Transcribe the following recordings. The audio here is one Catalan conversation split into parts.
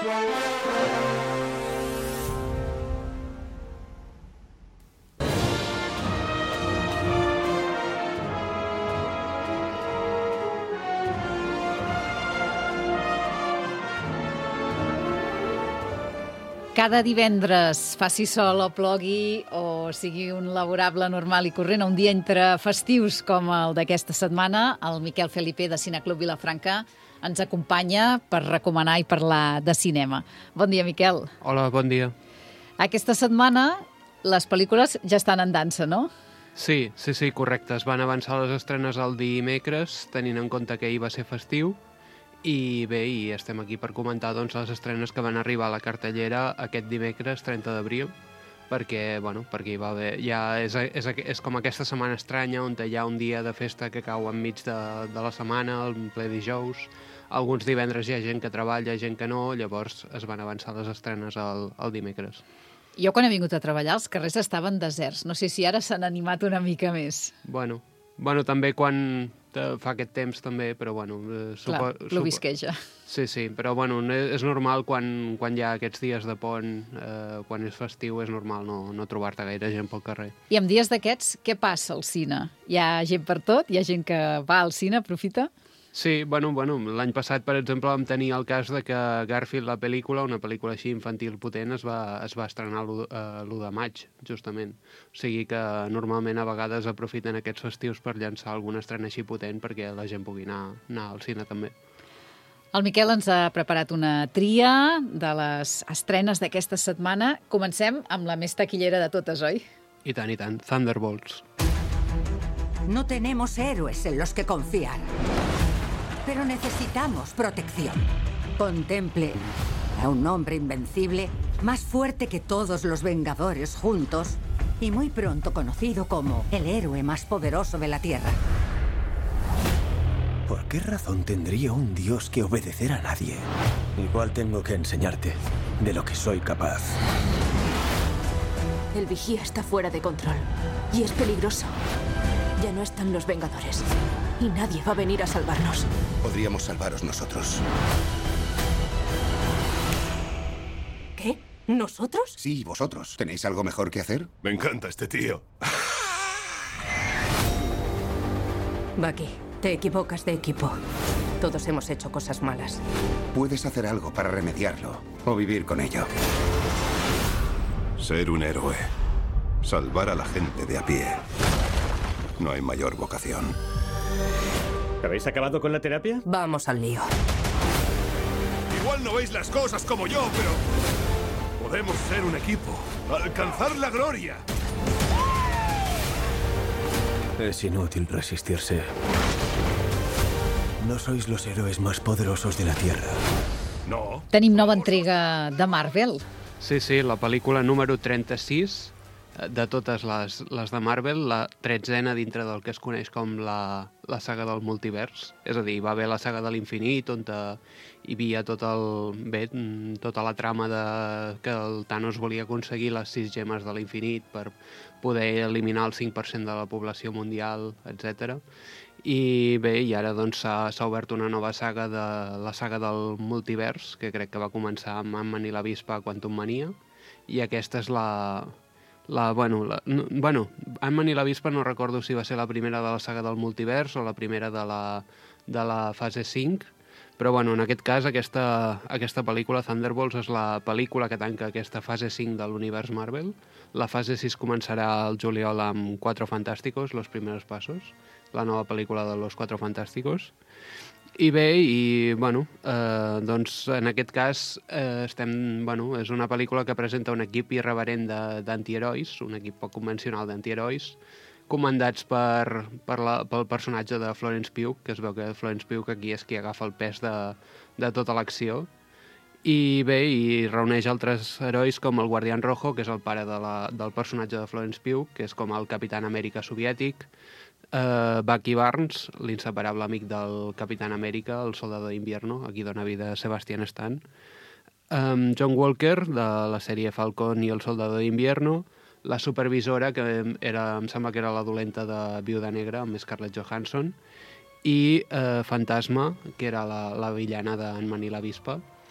Cada divendres, faci sol o plogui, o sigui un laborable normal i corrent, un dia entre festius com el d'aquesta setmana, el Miquel Felipe de Cineclub Vilafranca ens acompanya per recomanar i parlar de cinema. Bon dia, Miquel. Hola, bon dia. Aquesta setmana les pel·lícules ja estan en dansa, no? Sí, correcte. Es van avançar les estrenes el dimecres, tenint en compte que ahir va ser festiu. I bé, estem aquí per comentar les estrenes que van arribar a la cartellera aquest dimecres, 30 d'abril, perquè hi va haver... És com aquesta setmana estranya on hi ha un dia de festa que cau enmig de la setmana, el ple dijous. Alguns divendres hi ha gent que treballa, gent que no, llavors es van avançar les estrenes el dimecres. Jo quan he vingut a treballar els carrers estaven deserts. No sé si ara s'han animat una mica més. Bueno, també quan fa aquest temps també, però Clar, plovisqueja. Sí, però és normal quan hi ha aquests dies de pont, quan és festiu, és normal no trobar-te gaire gent pel carrer. I en dies d'aquests, què passa al cine? Hi ha gent per tot? Hi ha gent que va al cine, aprofita? Sí, l'any passat, per exemple, vam tenir el cas de que Garfield, la pel·lícula, una pel·lícula així infantil potent, es va estrenar l'1 de maig, justament. O sigui que normalment a vegades aprofiten aquests festius per llançar alguna estrena així potent perquè la gent pugui anar al cine també. El Miquel ens ha preparat una tria de les estrenes d'aquesta setmana. Comencem amb la més taquillera de totes, oi? I tant, Thunderbolts. No tenemos héroes en los que confiar. Pero necesitamos protección. Contemple a un hombre invencible, más fuerte que todos los Vengadores juntos, y muy pronto conocido como el héroe más poderoso de la Tierra. ¿Por qué razón tendría un dios que obedecer a nadie? Igual tengo que enseñarte de lo que soy capaz. El vigía está fuera de control y es peligroso. Ya no están los Vengadores y nadie va a venir a salvarnos. Podríamos salvaros nosotros. ¿Qué? ¿Nosotros? Sí, vosotros. ¿Tenéis algo mejor que hacer? Me encanta este tío. Bucky, te equivocas de equipo. Todos hemos hecho cosas malas. Puedes hacer algo para remediarlo o vivir con ello. Ser un héroe. Salvar a la gente de a pie. No hay mayor vocación. ¿Habéis acabado con la terapia? Vamos al lío. Igual no veis las cosas como yo, pero podemos ser un equipo. Alcanzar la gloria. Es inútil resistirse. No sois los héroes más poderosos de la Tierra. No. Tenim nova entrega de Marvel. Sí, la pel·lícula número 36 de totes les de Marvel, la 13a dintre del que es coneix com la saga del multivers. És a dir, va haver la saga de l'infinit, on hi havia tota la trama que el Thanos volia aconseguir les 6 gemes de l'infinit per poder eliminar el 5% de la població mundial, etc. I bé, i ara s'ha obert una nova saga, la saga del multivers, que crec que va començar amb Ant-Man i la Avispa a Quantum Mania, i aquesta és Ant-Man i la Avispa no recordo si va ser la primera de la saga del multivers o la primera de la fase 5, però en aquest cas aquesta pel·lícula, Thunderbolts, és la pel·lícula que tanca aquesta fase 5 de l'univers Marvel. La fase 6 començarà el juliol amb Cuatro Fantásticos, Los Primeros Pasos, la nova pel·lícula de Los Cuatro Fantásticos. I bé, en aquest cas és una pel·lícula que presenta un equip irreverent d'antiherois, un equip poc convencional d'antiherois, comandats pel personatge de Florence Pugh, que es veu que Florence Pugh aquí és qui agafa el pes de tota l'acció. I bé, i reuneix altres herois com el Guardián Rojo, que és el pare del personatge de Florence Pugh, que és com el Capitán Amèrica soviètic, Bucky Barnes, l'inseparable amic del Capitán Amèrica, el soldado d'Invierno, aquí dona vida a Sebastian Stan, John Walker, de la sèrie Falcon i el soldado d'Invierno, la supervisora, que em sembla que era la dolenta de Viuda Negra, amb Scarlett Johansson, i Fantasma, que era la villana d'Ant-Man i la Avispa.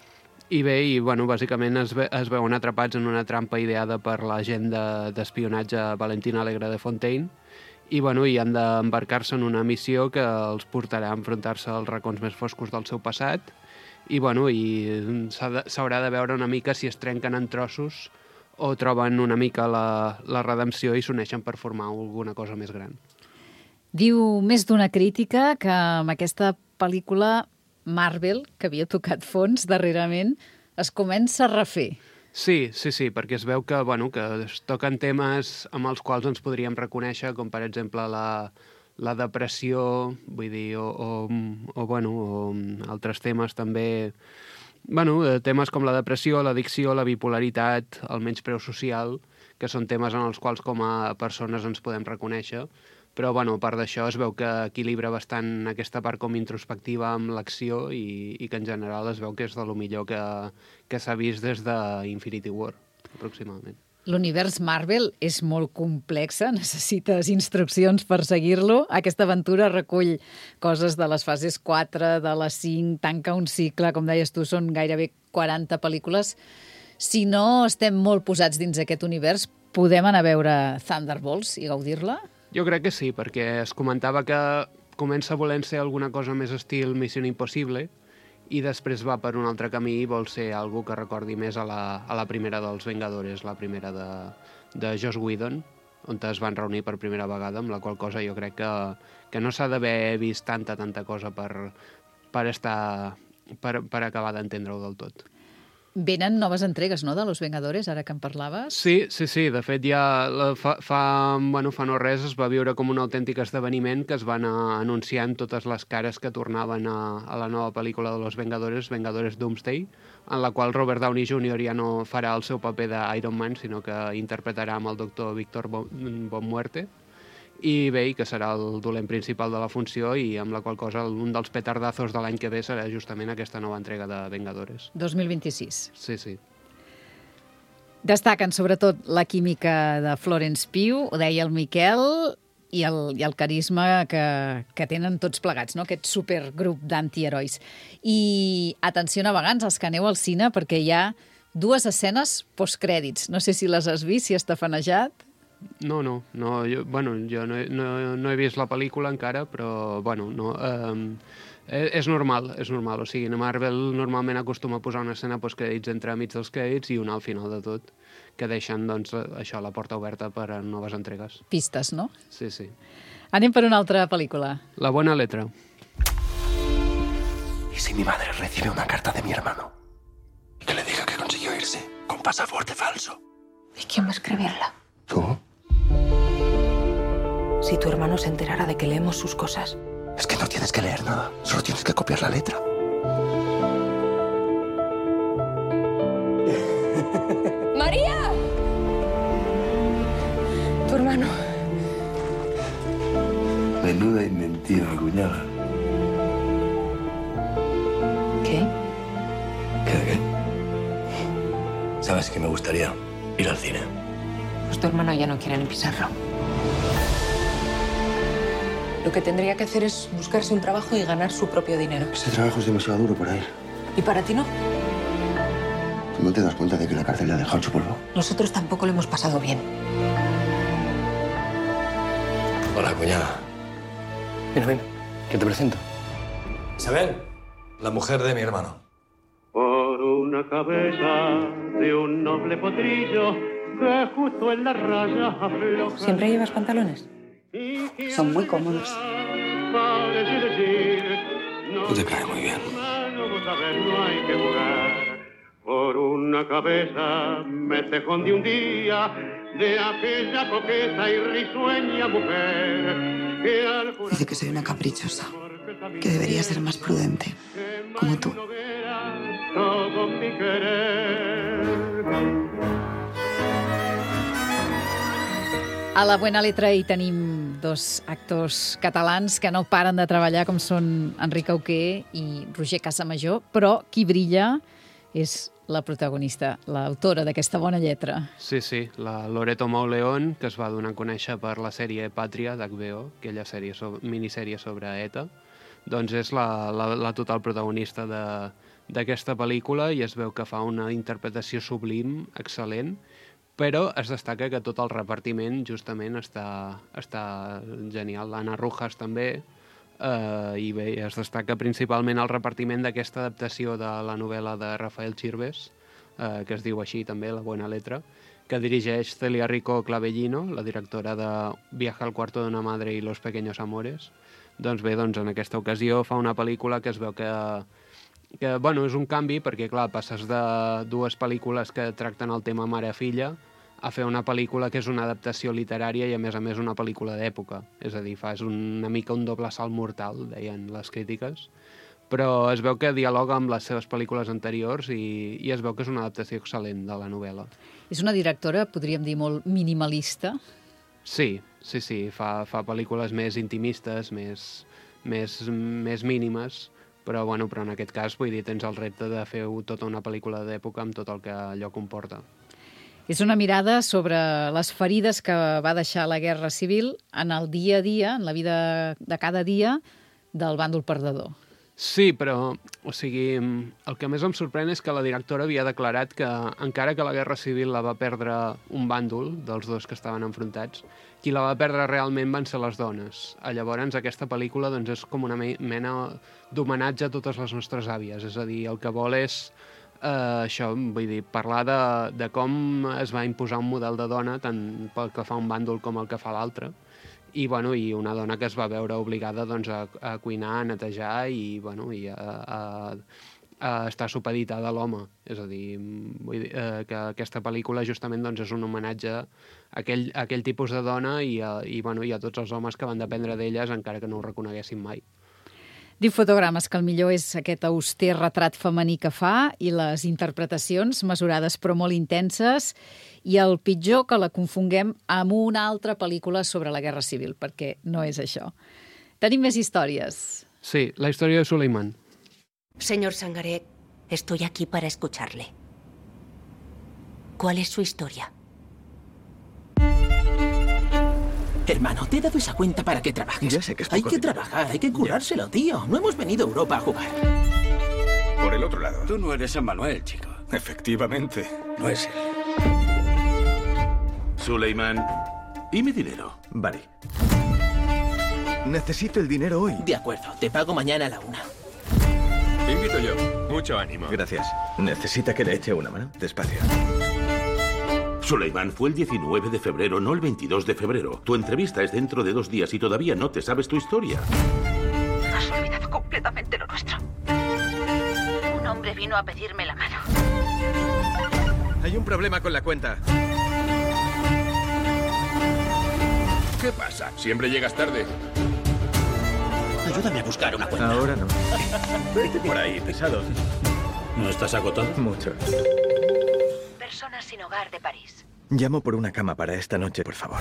I bé, bàsicament es veuen atrapats en una trampa ideada per l'agent d'espionatge Valentina Alegre de Fontaine i han d'embarcar-se en una missió que els portarà a enfrontar-se als racons més foscos del seu passat i s'haurà de veure una mica si es trenquen en trossos o troben una mica la redempció i s'uneixen per formar alguna cosa més gran. Diu més d'una crítica que amb aquesta pel·lícula Marvel, que havia tocat fons darrerament, es comença a refer. Sí, perquè es veu que es toquen temes amb els quals ens podríem reconèixer, com per exemple la depressió, vull dir, o altres temes també, temes com la depressió, l'addicció, la bipolaritat, el menyspreu social, que són temes en els quals com a persones ens podem reconèixer, però a part d'això es veu que equilibra bastant aquesta part com introspectiva amb l'acció i que en general es veu que és de lo millor que s'ha vist des d'Infinity War, aproximadament. L'univers Marvel és molt complex, necessites instruccions per seguir-lo. Aquesta aventura recull coses de les fases 4, de les 5, tanca un cicle, com deies tu, són gairebé 40 pel·lícules. Si no estem molt posats dins aquest univers, podem anar a veure Thunderbolts i gaudir-la? Jo crec que sí, perquè es comentava que comença volent ser alguna cosa més estil Missió Impossible i després va per un altre camí i vol ser algo que recordi més a la primera dels Vengadores, la primera de Joss Whedon, on es van reunir per primera vegada, amb la qual cosa jo crec que no s'ha d'haver vist tanta cosa per acabar d'entendre-ho del tot. Venen noves entregues, no?, de Los Vengadores, ara que en parlaves? Sí. De fet, ja fa no res es va viure com un autèntic esdeveniment que es van anunciant totes les cares que tornaven a la nova pel·lícula de Los Vengadores, Vengadores Doomsday, en la qual Robert Downey Jr. ja no farà el seu paper d'Iron Man, sinó que interpretarà amb el doctor Víctor Von Muerte, i bé, que serà el dolent principal de la funció i amb la qual cosa un dels petardazos de l'any que ve serà justament aquesta nova entrega de Vengadores. 2026. Sí. Destaquen sobretot la química de Florence Pugh, ho deia el Miquel, i el carisma que tenen tots plegats, no?, aquest supergrup d'antiherois. I atenció navegants, els que aneu al cine, perquè hi ha 2 escenes postcrèdits. No sé si les has vist, si has tafanejat. No, jo no he vist la pel·lícula encara, però, és normal, o sigui, Marvel normalment acostuma a posar una escena postcrèdits entremig dels crèdits i una al final de tot, que deixen, doncs, això, la porta oberta per a noves entregues. Pistes, no? Sí. Anem per una altra pel·lícula. La buena letra. ¿Y si mi madre recibe una carta de mi hermano? Y que le diga que consiguió irse con pasaporte falso. ¿Y quién va a escribirla? ¿Tú? Si tu hermano se enterara de que leemos sus cosas. Es que no tienes que leer nada, solo tienes que copiar la letra. ¡María! Tu hermano. Menuda inventiva, cuñada. ¿Qué? ¿Qué? ¿Sabes que me gustaría ir al cine? Pues tu hermano ya no quiere ni pisarlo. Lo que tendría que hacer es buscarse un trabajo y ganar su propio dinero. Ese trabajo es demasiado duro para él. ¿Y para ti no? ¿Tú no te das cuenta de que la cárcel le ha dejado su polvo? Nosotros tampoco lo hemos pasado bien. Hola, cuñada. Ven, que te presento. Isabel, la mujer de mi hermano. Por una cabeza de un noble potrillo que justo en la raya afloja. ¿Siempre llevas pantalones? Son muy cómodos. No te cae muy bien. No hay que jugar. Por una cabeza me tejón de un día de aquella coqueta y risueña mujer. Dice que soy una caprichosa, que debería ser más prudente, como tú. Todo mi querer. A la Buena Letra hi tenim 2 actors catalans que no paren de treballar, com són Enric Auqué i Roger Casamajor, però qui brilla és la protagonista, l'autora d'aquesta bona lletra. Sí, la Loreto Mauleón, que es va donar a conèixer per la sèrie Pàtria d'HBO, aquella minissèrie sobre ETA, doncs és la total protagonista d'aquesta pel·lícula i es veu que fa una interpretació sublim, excel·lent, però es destaca que tot el repartiment justament està genial. L'Anna Rojas també, i bé, es destaca principalment el repartiment d'aquesta adaptació de la novel·la de Rafael Chirves, que es diu així també, La buena letra, que dirigeix Celia Rico Clavellino, la directora de Viaje al cuarto de una madre i Los pequeños amores. Doncs bé, en aquesta ocasió fa una pel·lícula que es veu que bueno, és un canvi perquè, clar, passes de dues pel·lícules que tracten el tema mare-filla a fer una pel·lícula que és una adaptació literària i, a més una pel·lícula d'època. És a dir, fas una mica un doble salt mortal, deien les crítiques, però es veu que dialoga amb les seves pel·lícules anteriors i es veu que és una adaptació excel·lent de la novel·la. És una directora, podríem dir, molt minimalista? Sí, fa pel·lícules més intimistes, més mínimes, però en aquest cas, vull dir, tens el repte de fer tota una pel·lícula d'època amb tot el que allò comporta. És una mirada sobre les ferides que va deixar la Guerra Civil en el dia a dia, en la vida de cada dia, del bàndol perdedor. Sí, però, el que més em sorprèn és que la directora havia declarat que, encara que la Guerra Civil la va perdre un bàndol dels dos que estaven enfrontats, qui la va perdre realment van ser les dones. Llavors, aquesta pel·lícula és com una mena d'homenatge a totes les nostres àvies. És a dir, el que vol és això, vull dir, parlar de com es va imposar un model de dona, tant pel que fa un bàndol com el que fa l'altre, i una dona que es va veure obligada a cuinar, a netejar i a estar supeditada a l'home. És a dir, vull dir que aquesta pel·lícula justament és un homenatge a aquell tipus de dona i a tots els homes que van dependre d'elles, encara que no ho reconeguessin mai. Diu Fotogrames que el millor és aquest auster retrat femení que fa i les interpretacions mesurades però molt intenses, i el pitjor que la confonguem amb una altra pel·lícula sobre la Guerra Civil, perquè no és això. Tenim més històries. Sí, la història de Suleiman. Señor Sangaré, estoy aquí para escucharle. ¿Cuál es su historia? Hermano, te he dado esa cuenta para que trabajes. Ya sé que es poco Hay que dinero. trabajar, hay que currárselo, tío. No hemos venido a Europa a jugar. Por el otro lado. Tú no eres Emmanuel, chico. Efectivamente. No es él. Suleiman, ¿y mi dinero? Vale. Necesito el dinero hoy. De acuerdo, te pago mañana a la 1. Invito yo. Mucho ánimo. Gracias. ¿Necesita que le eche una mano? Despacio. Suleiman, fue el 19 de febrero, no el 22 de febrero. Tu entrevista es dentro de 2 días y todavía no te sabes tu historia. Has olvidado completamente lo nuestro. Un hombre vino a pedirme la mano. Hay un problema con la cuenta. ¿Qué pasa? Siempre llegas tarde. Ayúdame a buscar una cuenta. Ahora no. Vete por ahí, pesado. ¿No estás agotado? Mucho. Personas sin hogar de París. Llamo por una cama para esta noche, por favor.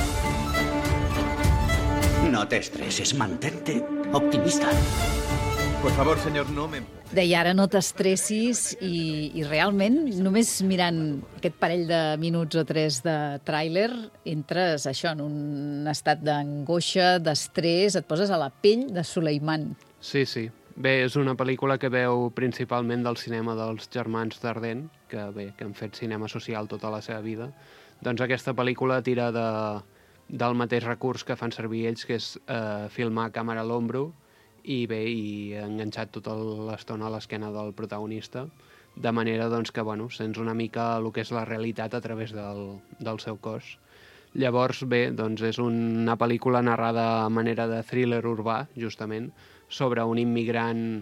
No te estreses, mantente optimista. Por favor, señor, no me... Deia, ara no t'estressis i realment, només mirant aquest parell de minuts o 3 de tràiler, entres això en un estat d'angoixa, d'estrès, et poses a la pell de Suleiman. Sí. Bé, és una pel·lícula que veu principalment del cinema dels germans Dardenne, que han fet cinema social tota la seva vida. Doncs aquesta pel·lícula tira del mateix recurs que fan servir ells, que és filmar a càmera a l'ombro i enganxat tota l'estona a l'esquena del protagonista, de manera que sents una mica el que és la realitat a través del seu cos. Llavors, bé, és una pel·lícula narrada a manera de thriller urbà, justament, sobre un immigrant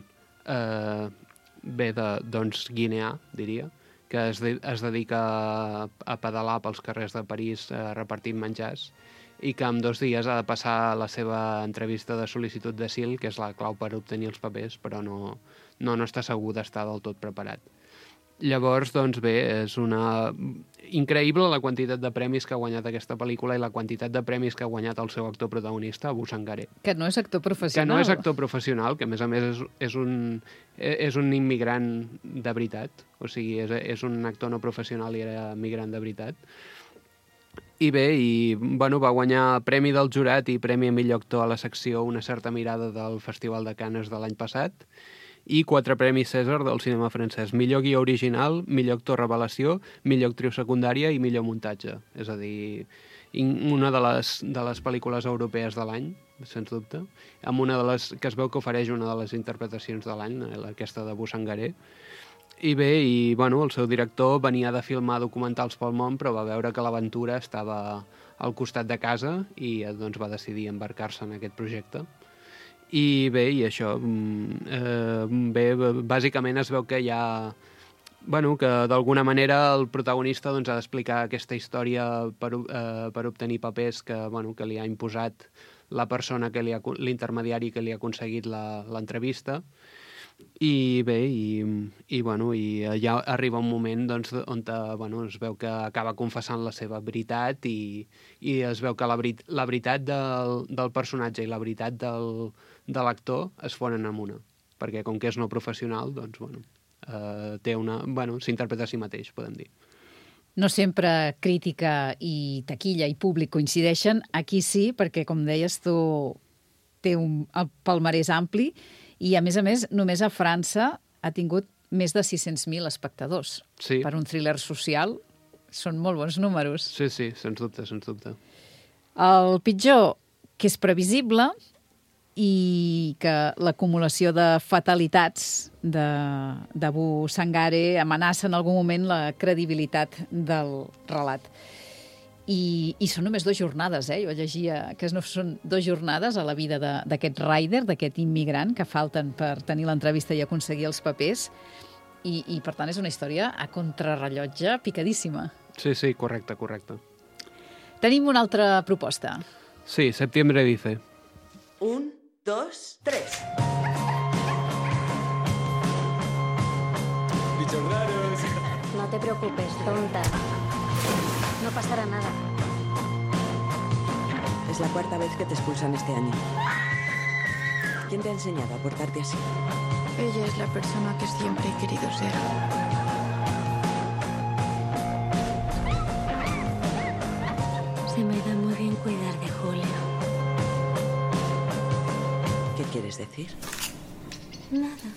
guineà, diria, que es dedica a pedalar pels carrers de París repartint menjars i que en 2 dies ha de passar la seva entrevista de sol·licitud d'asil, que és la clau per obtenir els papers, però no està segur d'estar del tot preparat. Llavors, és increïble la quantitat de premis que ha guanyat aquesta pel·lícula i la quantitat de premis que ha guanyat el seu actor protagonista, Abu Sangaré. Que no és actor professional. Que no és actor professional, que a més és un immigrant de veritat. O sigui, és un actor no professional i era immigrant de veritat. I bé, va guanyar Premi del Jurat i Premi a millor actor a la secció Una certa mirada del Festival de Canes de l'any passat. i 4 premis Cèsar del cinema francès. Millor guió original, millor actor revelació, millor actriu secundària i millor muntatge. És a dir, una de les pel·lícules europees de l'any, sens dubte, amb una de les que es veu que ofereix una de les interpretacions de l'any, aquesta de Bussangaré. I bé, el seu director venia de filmar documentals pel món, però va veure que l'aventura estava al costat de casa i doncs va decidir embarcar-se en aquest projecte. I bé, això, bàsicament es veu que hi ha... que d'alguna manera el protagonista doncs, ha d'explicar aquesta història per obtenir papers que li ha imposat la persona, l'intermediari que li ha aconseguit l'entrevista. I bé, ja arriba un moment doncs, on es veu que acaba confessant la seva veritat i es veu que la veritat del personatge i la veritat de l'actor es fonen en una, perquè com que és no professional, doncs, s'interpreta a si mateix, podem dir. No sempre crítica i taquilla i públic coincideixen. Aquí sí, perquè, com deies tu, té un palmarès ampli i, a més, només a França ha tingut més de 600.000 espectadors. Sí. Per un thriller social són molt bons números. Sí, sens dubte, sens dubte. El pitjor, que és previsible, i que l'acumulació de fatalitats d'Abu Sangare amenaça en algun moment la credibilitat del relat. I són només 2 jornades, Jo llegia que no són 2 jornades a la vida d'aquest rider, d'aquest immigrant, que falten per tenir l'entrevista i aconseguir els papers, i per tant és una història a contrarrellotge picadíssima. Sí, correcte. Tenim una altra proposta. Sí, Septiembre dice. 1, 2, 3. Bichos raros. No te preocupes, tonta. No pasará nada. Es la 4ª vez que te expulsan este año. ¿Quién te ha enseñado a portarte así? Ella es la persona que siempre he querido ser. Se me da muy bien cuidar de Julio. ¿Qué quieres decir? Nada.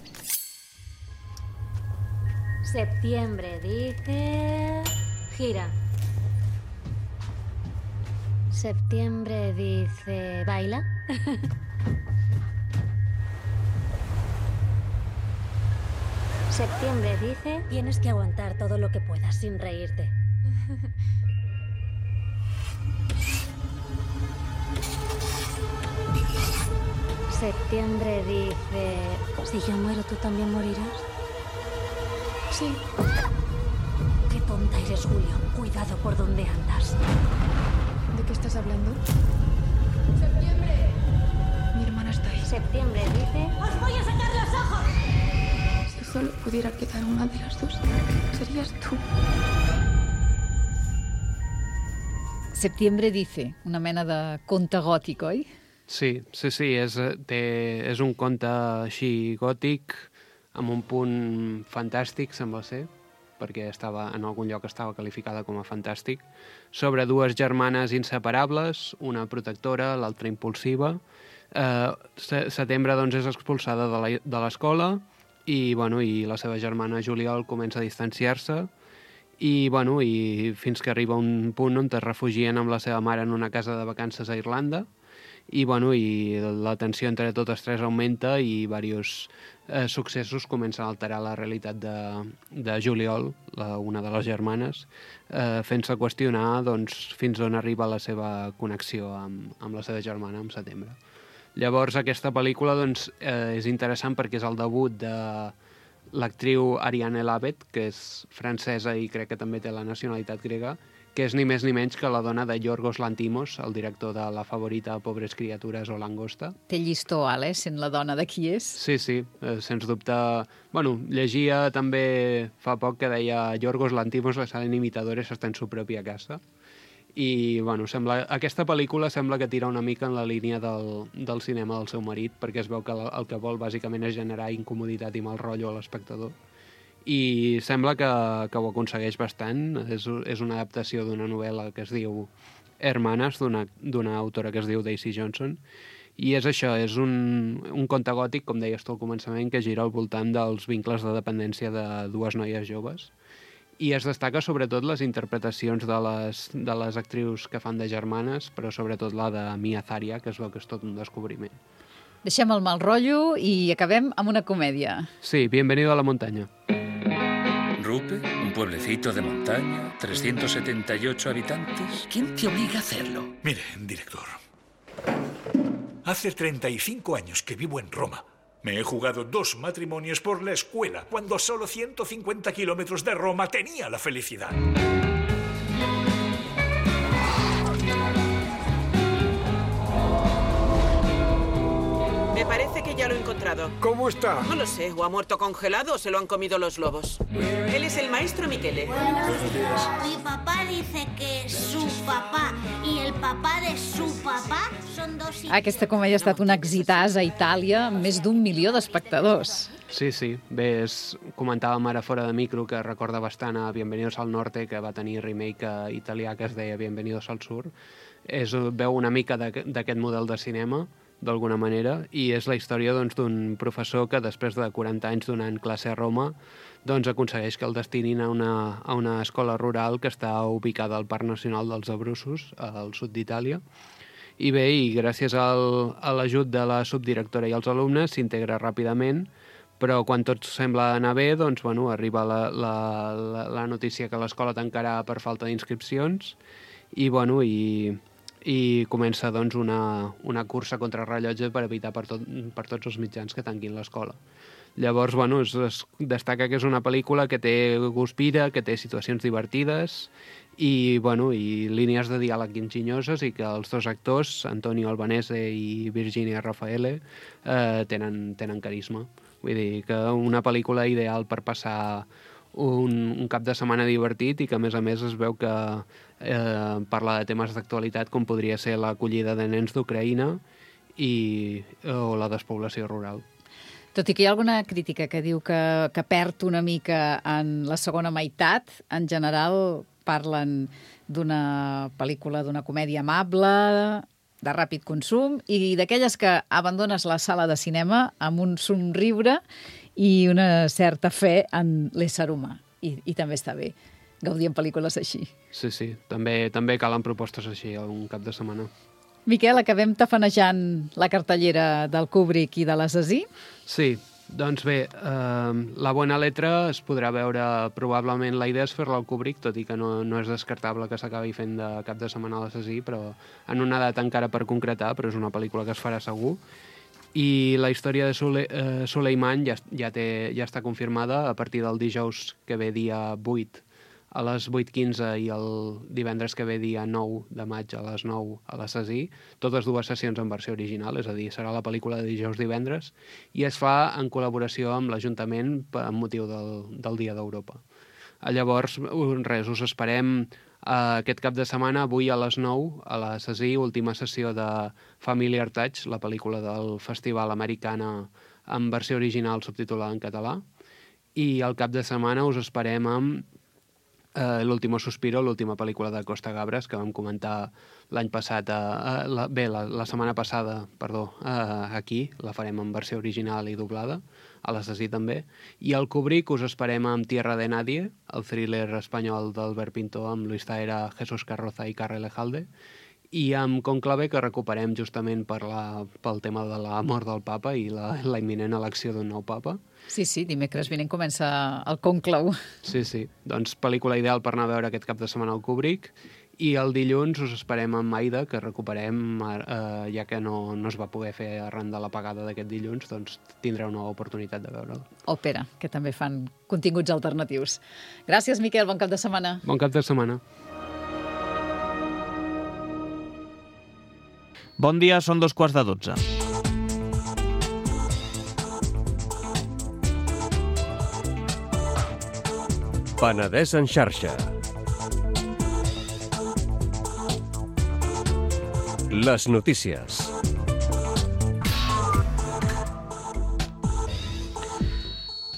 Septiembre dice... Gira. Septiembre dice... ¿Baila? Septiembre dice... Tienes que aguantar todo lo que puedas sin reírte. Septiembre dice... Si yo muero, ¿tú también morirás? Sí. Qué tonta eres, Julio. Cuidado por dónde andas. ¿De qué estás hablando? ¡Septiembre! Mi hermana está ahí. Septiembre dice... ¡Os voy a sacar los ojos! Si solo pudiera quedar una de las dos, serías tú. Septiembre dice, una mena de conte gòtic, oi? Sí, és un conte així gòtic, amb un punt fantàstic, sembla ser, perquè en algun lloc estava qualificada com a fantàstic, sobre 2 germanes inseparables, una protectora, l'altra impulsiva. Setembre, doncs, és expulsada de l'escola i la seva germana Juliol comença a distanciar-se i fins que arriba un punt on es refugien amb la seva mare en una casa de vacances a Irlanda i la tensió entre totes 3 augmenta i diversos successos comencen a alterar la realitat de Juliol, una de les germanes, fent-se qüestionar fins on arriba la seva connexió amb la seva germana en Setembre. Llavors aquesta pel·lícula és interessant perquè és el debut de l'actriu Ariane Labet, que és francesa i crec que també té la nacionalitat grega, que és ni més ni menys que la dona de Yorgos Lanthimos, el director de La favorita, Pobres criatures o Langosta. Té llistó alt, sent la dona de qui és. Sí, sens dubte. Llegia també fa poc que deia Yorgos Lanthimos le salen imitadores hasta en su propia casa. I aquesta pel·lícula sembla que tira una mica en la línia del cinema del seu marit, perquè es veu que el que vol bàsicament és generar incomoditat i mal rotllo a l'espectador. I sembla que ho aconsegueix bastant. És una adaptació d'una novel·la que es diu Hermanes, d'una autora que es diu Daisy Johnson, I és això, és un conte gòtic, com deies tu al començament, que gira al voltant dels vincles de dependència de dues noies joves. I es destaca sobretot les interpretacions de les actrius que fan de germanes, però sobretot la de Mia Zaria, que es veu que és tot un descobriment. Deixem el mal rotllo i acabem amb una comèdia. Sí, Bienvenido a la montaña. Rupe, un pueblecito de montaña, 378 habitantes. ¿Quién te obliga a hacerlo? Mire, director. Hace 35 años que vivo en Roma. Me he jugado 2 matrimonios por la escuela, cuando a solo 150 kilómetros de Roma tenía la felicidad. Me parece que ya lo he encontrado. ¿Cómo está? No lo sé, o ha muerto congelado o se lo han comido los lobos. Él es el maestro Michele. Buenos días. Mi papá dice que su papá y el papá de su papá son dos... Aquesta comèdia ha estat un exitàs a Itàlia, amb més d'1 milió d'espectadors. Sí. Bé, comentàvem ara fora de micro que recorda bastant a Bienvenidos al Norte, que va tenir remake italià que es deia Bienvenidos al Sur. Veu una mica d'aquest model de cinema, d'alguna manera, i és la història d'un professor que després de 40 anys donant classe a Roma aconsegueix que el destinin a una escola rural que està ubicada al Parc Nacional dels Abruzos, al sud d'Itàlia. I bé, gràcies a l'ajut de la subdirectora i els alumnes s'integra ràpidament, però quan tot sembla anar bé, arriba la notícia que l'escola tancarà per falta d'inscripcions i comença una cursa contra rellotge per evitar per tots els mitjans que tanquin l'escola. Llavors, es destaca que és una pel·lícula que té guspira, que té situacions divertides i línies de diàleg enginyoses i que els dos actors, Antonio Albanese i Virginia Raffaele, tenen carisma. Vull dir que una pel·lícula ideal per passar un cap de setmana divertit i que, a més, es veu que parla de temes d'actualitat com podria ser l'acollida de nens d'Ucraïna o la despoblació rural. Tot i que hi ha alguna crítica que diu que perd una mica en la segona meitat, en general parlen d'una pel·lícula, d'una comèdia amable, de ràpid consum i d'aquelles que abandones la sala de cinema amb un somriure i una certa fe en l'ésser humà. I també està bé gaudir en pel·lícules així. Sí. També calen propostes així un cap de setmana. Miquel, acabem tafanejant la cartellera del Kubrick i de l'Assassí? Sí, doncs bé, La Buena Letra es podrà veure, probablement la idea és fer-la al Kubrick, tot i que no és descartable que s'acabi fent de cap de setmana a l'Assassí, però en una data encara per concretar, però és una pel·lícula que es farà segur. I la història de Suleiman ja està confirmada a partir del dijous que ve dia 8 a les 8:15 i el divendres que ve dia 9 de maig a les 9 a l'Assassí, totes dues sessions en versió original, és a dir, serà la pel·lícula de dijous-divendres, i es fa en col·laboració amb l'Ajuntament amb motiu del Dia d'Europa. Llavors, us esperem aquest cap de setmana, avui a les 9, a l'Assassí, última sessió de Familiar Touch, la pel·lícula del Festival Americana en versió original subtitulada en català, i al cap de setmana us esperem amb L'Último Suspiro, l'última pel·lícula de Costa Gabras, que vam comentar l'any passat, la setmana passada, aquí, la farem en versió original i doblada, a l'Assassí també, i al Kubrick us esperem amb Tierra de Nadie, el thriller espanyol d'Albert Pinto amb Luis Zaera, Jesús Carroza i Carre Lejalde, i amb Conclave, que recuperem justament pel tema de la mort del papa i la imminent elecció d'un nou papa. Sí, dimecres vinent comença el Conclau. Sí, doncs pel·lícula ideal per anar a veure aquest cap de setmana al Kubrick, i el dilluns us esperem amb Aida, que recuperem, ja que no es va poder fer arran de l'apagada d'aquest dilluns, doncs tindreu una oportunitat de veure'l. Òpera, que també fan continguts alternatius. Gràcies, Miquel, bon cap de setmana. Bon cap de setmana. Bon dia, són 12:15. Penedès en xarxa. Les notícies.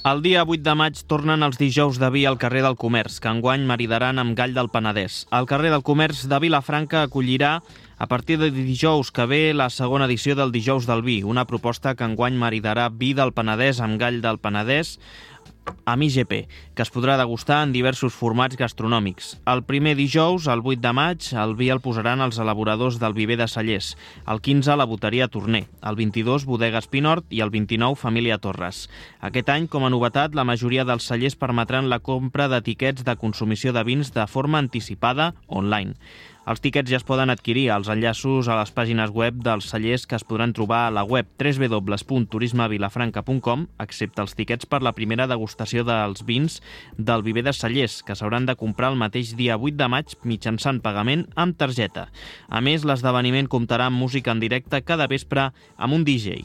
El dia 8 de maig tornen els dijous de vi al carrer del Comerç, que enguany maridaran amb Gall del Penedès. El carrer del Comerç de Vilafranca acollirà a partir de dijous que ve la segona edició del Dijous del Vi, una proposta que enguany maridarà vi del Penedès amb Gall del Penedès amb IGP, que es podrà degustar en diversos formats gastronòmics. El primer dijous, el 8 de maig, el vi el posaran els elaboradors del Viver de Cellers. El 15, la boteria Torner. El 22, Bodegues Pinort i el 29, Família Torres. Aquest any, com a novetat, la majoria dels cellers permetran la compra d'etiquets de consumició de vins de forma anticipada online. Els tiquets ja es poden adquirir als enllaços a les pàgines web dels cellers que es podran trobar a la web www.turismevilafranca.com, excepte els tiquets per la primera degustació dels vins del Viver de Cellers, que s'hauran de comprar el mateix dia 8 de maig mitjançant pagament amb targeta. A més, l'esdeveniment comptarà amb música en directe cada vespre amb un DJ.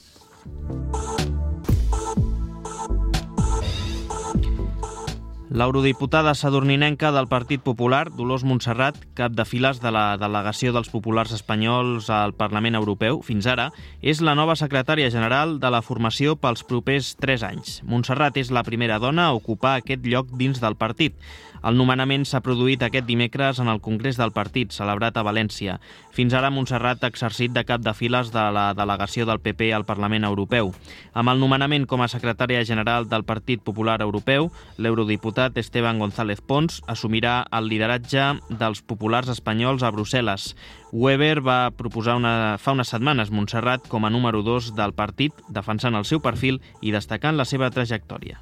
L'eurodiputada sadurninenca del Partit Popular, Dolors Montserrat, cap de files de la delegació dels populars espanyols al Parlament Europeu, fins ara, és la nova secretària general de la formació pels propers 3 anys. Montserrat és la primera dona a ocupar aquest lloc dins del partit. El nomenament s'ha produït aquest dimecres en el Congrés del Partit, celebrat a València. Fins ara, Montserrat ha exercit de cap de files de la delegació del PP al Parlament Europeu. Amb el nomenament com a secretària general del Partit Popular Europeu, l'eurodiputat Esteban González Pons assumirà el lideratge dels populars espanyols a Brussel·les. Weber va proposar fa unes setmanes Montserrat com a número 2 del partit, defensant el seu perfil i destacant la seva trajectòria.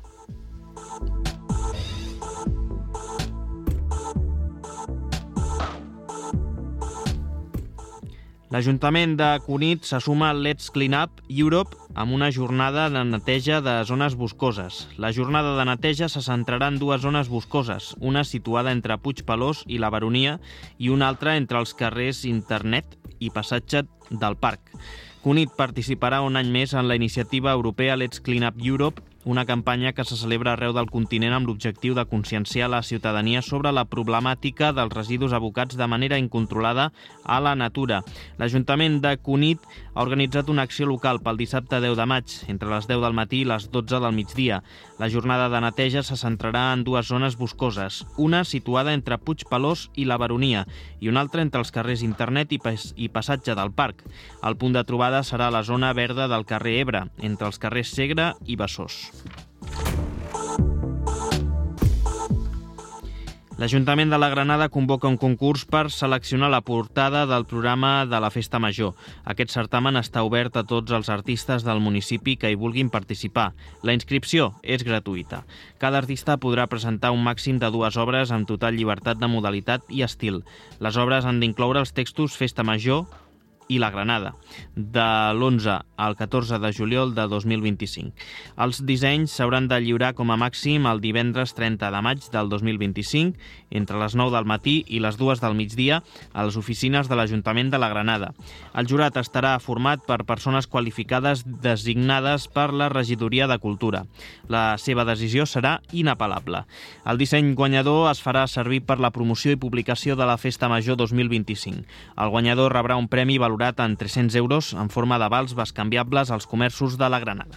L'Ajuntament de Cunit se suma al Let's Clean Up Europe amb una jornada de neteja de zones boscoses. La jornada de neteja se centrarà en 2 zones boscoses, una situada entre Puigpelós i la Baronia i una altra entre els carrers Internet i Passatge del Parc. Cunit participarà un any més en la iniciativa europea Let's Clean Up Europe, una campanya que se celebra arreu del continent amb l'objectiu de conscienciar la ciutadania sobre la problemàtica dels residus abocats de manera incontrolada a la natura. L'Ajuntament de Cunit ha organitzat una acció local pel dissabte 10 de maig, entre les 10 del matí i les 12 del migdia. La jornada de neteja se centrarà en 2 zones boscoses, una situada entre Puigpelós i la Baronia i una altra entre els carrers Internet i Passatge del Parc. El punt de trobada serà la zona verda del carrer Ebre, entre els carrers Segre i Besòs. L'Ajuntament de la Granada convoca un concurs per seleccionar la portada del programa de la Festa Major. Aquest certamen està obert a tots els artistes del municipi que hi vulguin participar. La inscripció és gratuïta. Cada artista podrà presentar un màxim de 2 obres amb total llibertat de modalitat i estil. Les obres han d'incloure els textos Festa Major i la Granada, de l'11 al 14 de juliol de 2025. Els dissenys s'hauran de lliurar com a màxim el divendres 30 de maig del 2025, entre les 9 del matí i les 2 del migdia, a les oficines de l'Ajuntament de la Granada. El jurat estarà format per persones qualificades designades per la Regidoria de Cultura. La seva decisió serà inapel·lable. El disseny guanyador es farà servir per la promoció i publicació de la Festa Major 2025. El guanyador rebrà un premi valorat en 300 euros en forma de vals bescanviables als comerços de la Granada.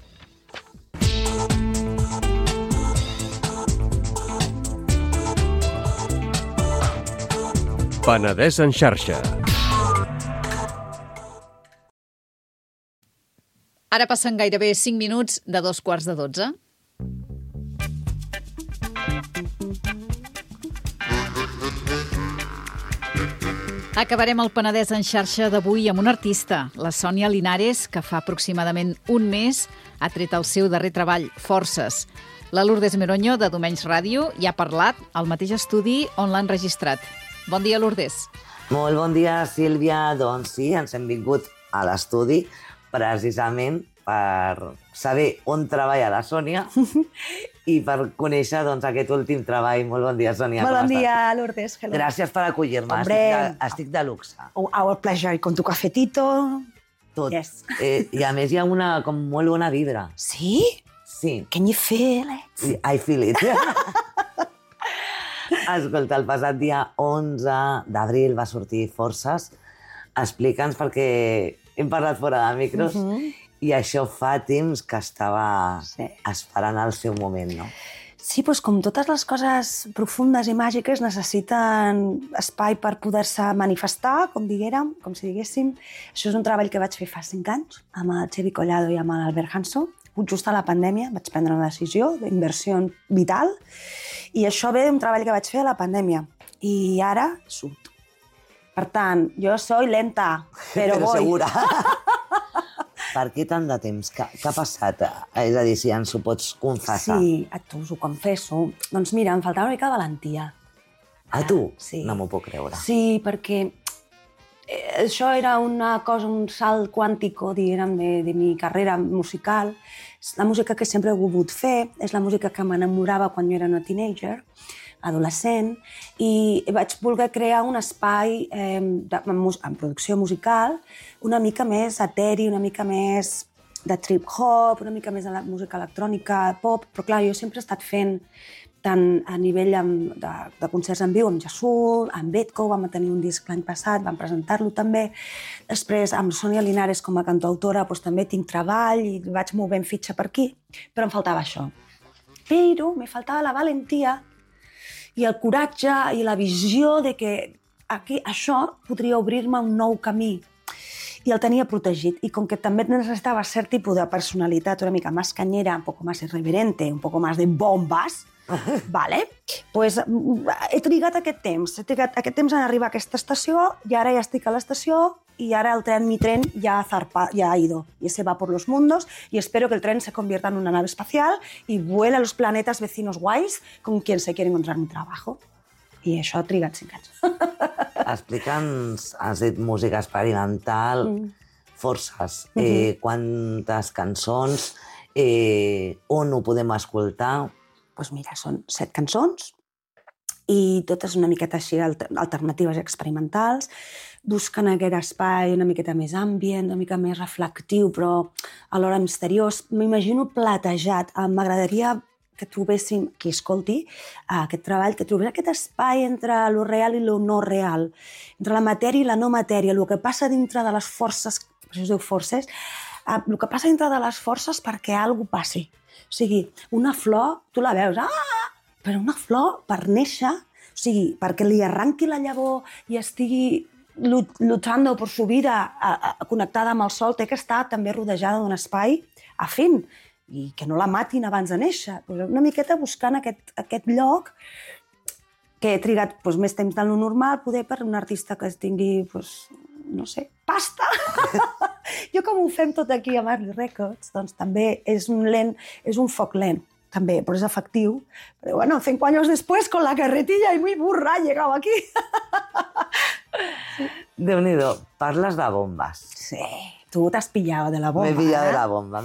Penedès en xarxa. Ara passen gairebé 5 minuts de 2:15. Acabarem el Penedès en xarxa d'avui amb un artista, la Sònia Linares, que fa aproximadament un mes ha tret el seu darrer treball, Forces. La Lourdes Meroño, de Domenys Ràdio, hi ha parlat al mateix estudi on l'han registrat. Bon dia, Lourdes. Molt bon dia, Sílvia. Doncs sí, ens hem vingut a l'estudi precisament per saber on treballa la Sònia i per conèixer aquest últim treball. Molt bon dia, Sònia. Molt bon dia, Lourdes. Hello. Gràcies per acollir-me. Estic de luxe. Our pleasure. Con tu cafetito. Tot. Yes. I a més hi ha una molt bona vibra. Sí? Sí. Can you feel it? I feel it. Escolta, el passat dia 11 d'abril va sortir Forces. Explica'ns, perquè hem parlat fora de micros I això fa temps que estava esperant el seu moment, no? Sí, doncs com totes les coses profundes i màgiques necessiten espai per poder-se manifestar, com si diguéssim. Això és un treball que vaig fer fa 5 anys amb el Xevi Collado i amb l'Albert Hanso. Just a la pandèmia vaig prendre una decisió d'inversió vital i això ve d'un treball que vaig fer a la pandèmia. I ara surt. Per tant, jo soy lenta, però voy. Segura. Per què tant de temps? Què ha passat? És a dir, si ens ho pots confessar. Sí, tu us ho confesso. Doncs mira, em faltava una mica de valentia. A tu? Sí. No m'ho puc creure. Sí, perquè això era una cosa, un salt quàntico, diguem, de mi carrera musical. És la música que sempre he volgut fer, és la música que m'enamorava quan jo era una teenager, adolescent, i vaig voler crear un espai en producció musical una mica més eteri, una mica més de trip-hop, una mica més de la música electrònica, pop, però clar, jo sempre he estat fent tant a nivell de concerts en viu amb Jesús, amb Betco, vam tenir un disc l'any passat, vam presentar-lo també. Després, amb Sònia Linares com a cantautora, doncs, també tinc treball i vaig movent fitxa per aquí, però em faltava això. Però me faltava la valentia i el coratge i la visió de que això podria obrir-me un nou camí. I el tenia protegit. I com que també necessitava cert tipus de personalitat una mica més canyera, un poco más irreverente, un poco más de bombas, vale? Pues he trigat aquest temps. En arribar a aquesta estació i ara ja estic a l'estació y ahora mi tren ya ha ido y se va por los mundos y espero que el tren se convierta en una nave espacial y vuele a los planetas vecinos guays con quien se quiere encontrar un trabajo. I això ha trigat 5 anys. Explica'ns, has dit música experimental, forces. Quantes cançons, on ho podem escoltar? Doncs mira, són 7 cançons i totes una miqueta així alternatives experimentals. Busquen aquest espai una miqueta més ambient, una mica més reflectiu, però alhora misteriós. M'imagino platejat. M'agradaria que trobéssim, qui escolti aquest treball, que trobés aquest espai entre lo real i lo no real, entre la matèria i la no matèria, el que passa dintre de les forces, per això es diu forces, el que passa dintre de les forces perquè alguna cosa passi. O sigui, una flor, tu la veus, però una flor per néixer, o sigui, perquè li arranqui la llavor i estigui luchando por su vida, connectada amb el sol, té que estar també rodejada d'un espai afín, i que no la matin abans de néixer. Una miqueta buscant aquest lloc que he trigat més temps del normal, poder per un artista que tingui, no sé, pasta. Jo com ho fem tot aquí a Marley Records, doncs també és un foc lent, també, però és efectiu. Però bueno, 5 años después, con la carretilla y muy burra, he llegado aquí. Déu-n'hi-do, parles de bombes. Sí. Tu t'has pillado de la bomba. M'he pillado de la bomba,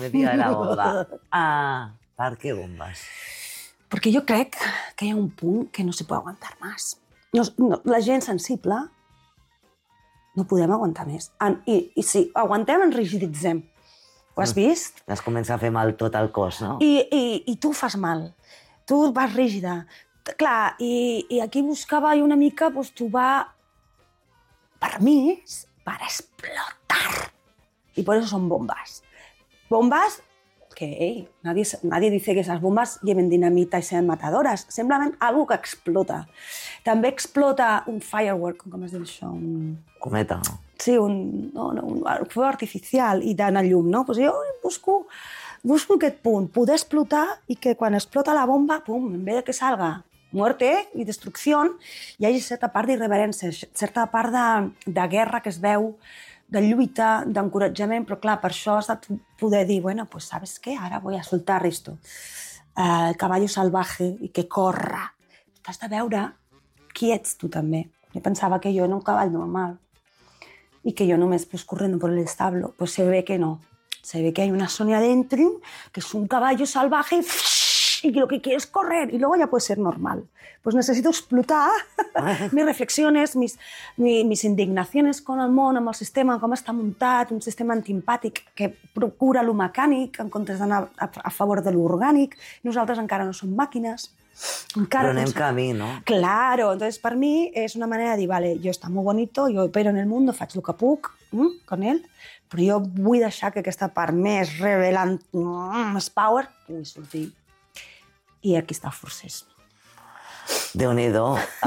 ¿Per qué bombas? Porque yo crec que hi ha un punt que no se puede aguantar más. La gent sensible no podem aguantar més. I si aguantem, ens rigiditzem. Ho has vist? Es comença a fer mal tot el cos, no? I tu fas mal. Tu vas rígida. Clar, i aquí buscava una mica trobar permís para explotar. Y por eso son bombas. Bombas que nadie dice que esas bombas lleven dinamita y sean matadoras. Simplement algo que explota. També explota un firework, com es diu això? Cometa, no? Sí, un fuego artificial i d'anar llum, no? Pues jo busco aquest punt, poder explotar i que quan explota la bomba, pum, en vez de que salga muerte i destrucció, hi hagi certa part d'irreverència, certa part de guerra que es veu, de lluita, d'encoratjament, però clar, per això has de poder dir, bueno, pues sabes qué, ara voy a soltar esto. El caballo salvaje i que corra. T'has de veure qui ets tu també. Jo pensava que jo era un cavall normal y que yo només corriendo por el establo. Pues se ve que no. Se ve que hay una Sonia dentro, que es un caballo salvaje y que lo que quiere es correr y luego ya puede ser normal. Pues necesito explotar mis reflexiones, mis indignaciones con el món, amb el sistema, com està muntat, un sistema antiempàtic que procura lo mecànic en comptes d'anar a favor de lo orgànic. Nosaltres encara no som màquines. Pero anem camí, ¿no? Claro, entonces para mí es una manera de dir, vale, yo está muy bonito, yo opero en el mundo, faig el que puc con ell, però jo vull deixar que aquesta part més revelant, més power, pugui sortir. I aquí està el Forcés. Déu-n'hi-do.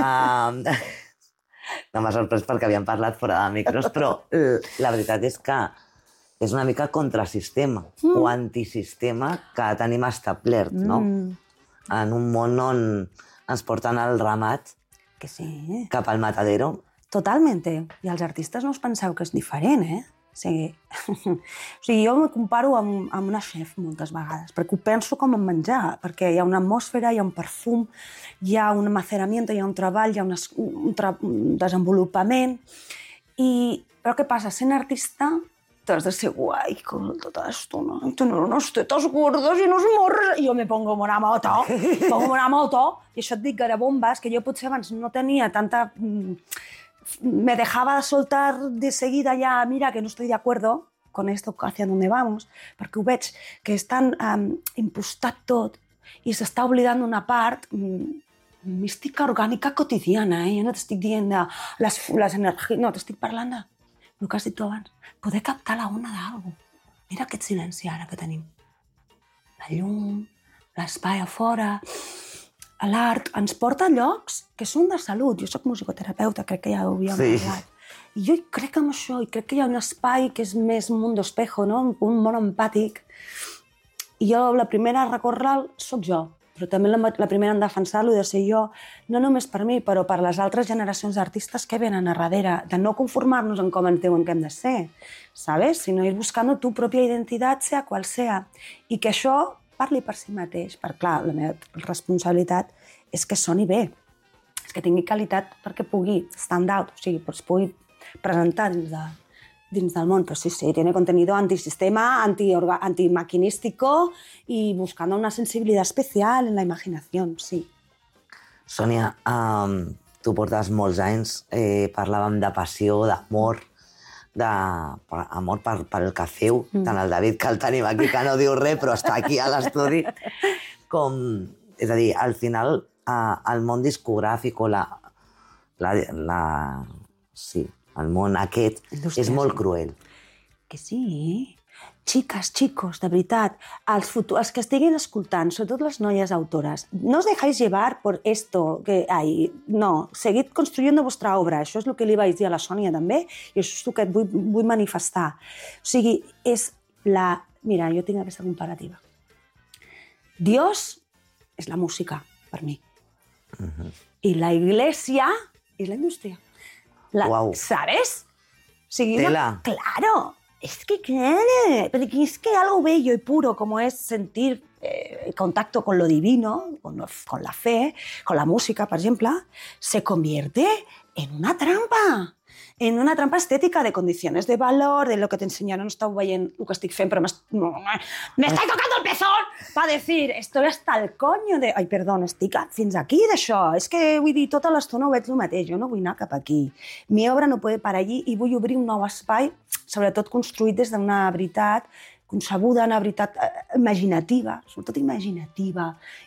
No m'ha sorprès perquè havíem parlat fora de micros, però la veritat és que és una mica contrasistema o antisistema que tenim establert, no? En un món on ens porten el ramat cap al matadero. Totalmente. I els artistes no us penseu que és diferent, eh? O sigui, jo me comparo amb una chef moltes vegades, perquè ho penso com en menjar, perquè hi ha una atmosfera, hi ha un perfum, hi ha un maceramiento, hi ha un treball, hi ha un desenvolupament. Però què passa? Sent artista, t'has de ser guai tota l'estona, tener unos tetos gordos i unos morros, i jo me pongo una moto, i això et dic garabombes, que jo potser abans no tenia tanta... Me dejaba soltar de seguida ya, mira, que no estoy de acuerdo con esto, hacia dónde vamos, perquè ho veig que és tan impostat tot i s'està oblidant una part mística, orgànica, quotidiana. Jo no t'estic dient de les energies, no, t'estic parlant de el que has dit tu abans, poder captar la ona d'algú. Mira aquest silenci ara que tenim. La llum, l'espai a fora... L'art ens porta a llocs que són de salut. Jo soc musicoterapeuta, crec que ja ho havíem parlat. I jo crec en això, i crec que hi ha un espai que és més mundo espejo, no? Un món empàtic. I jo, la primera a recórrer-lo soc jo, però també la primera en defensar-lo de ser jo, no només per mi, però per les altres generacions d'artistes que venen a darrere, de no conformar-nos en com ens diuen que hem de ser, ¿sabes? Sino ir buscando tu pròpia identitat, sea qual sea. I que això parli per si mateix, perquè, clar, la meva responsabilitat és que soni bé, és que tingui qualitat perquè pugui stand out, o sigui, es pugui presentar dins del món. Però sí, tiene contenido antisistema, antimaquinístico y buscando una sensibilidad especial en la imaginación, sí. Sònia, tu portes molts anys, parlàvem de passió, d'amor, d'amor per el que feu, tant el David, que el tenim aquí, que no diu res, però està aquí a l'estudi. És a dir, al final, el món discogràfic o el món aquest és molt cruel. Que sí. Chicas, chicos, de veritat, els que estiguin escoltant, sobretot les noies autores, no os dejáis llevar por esto que hay. No, seguid construyendo vuestra obra. Això és el que li vaig dir a la Sònia també, i això és el que et vull manifestar. O sigui, és la... Mira, jo tinc aquesta comparativa. Dios és la música, per mi. I la iglesia és la indústria. Wow. ¿Sabes? O sigui, Tela. Claro. Es que, claro, porque es que algo bello y puro como es sentir contacto con lo divino, con la fe, con la música, por ejemplo, se convierte en una trampa estètica de condiciones de valor, de lo que t'ensenyaron, no estàu veient el que estic fent, però me estáis tocando el pezón para decir, estoy hasta el coño de... Ai, perdó, estic fins aquí d'això. És que, vull dir, tota l'estona ho veig el mateix, jo no vull anar cap aquí. Mi obra no puede parar allí i vull obrir un nou espai, sobretot construït des d'una veritat concebuda, una veritat imaginativa, sobretot imaginativa,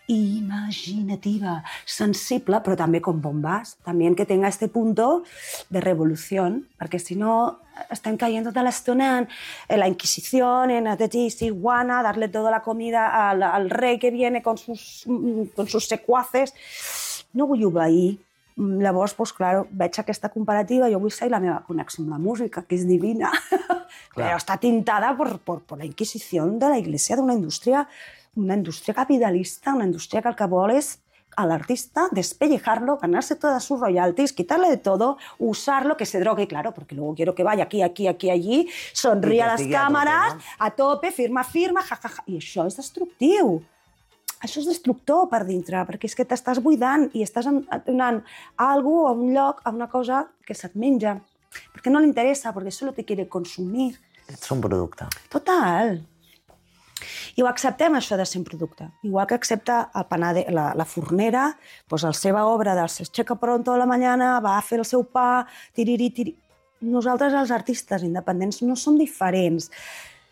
sensible, però també con bombas, també que tenga este punto de revolución, perquè si no estem cayendo toda la estona en la Inquisición, en Tijuana, darle toda la comida al rey que viene con sus secuaces. No vull obeir. Llavors, doncs, clar, veig aquesta comparativa, jo vull ser la meva connexió amb la música, que és divina, però està tintada per la Inquisición de la Iglesia, d'una indústria capitalista, una indústria que el que vol és al artista despellejarlo, ganarse todas sus royalties, quitarle de todo, usarlo, que se drogue, claro, porque luego quiero que vaya aquí, allí, sonríe a las cámaras, a tope, firma, jajaja, i això és destructiu. Això és destructor per dintre, perquè és que t'estàs buidant i estàs donant a algú, a un lloc, a una cosa que se't menja. Perquè no li interessa, perquè solo te quiere consumir. Ets un producte. Total. I ho acceptem, això de ser un producte. Igual que accepta el panader, la fornera, doncs la seva obra del se aixeca pronto a la mañana, va a fer el seu pa, tiriri. Nosaltres, els artistes independents, no som diferents.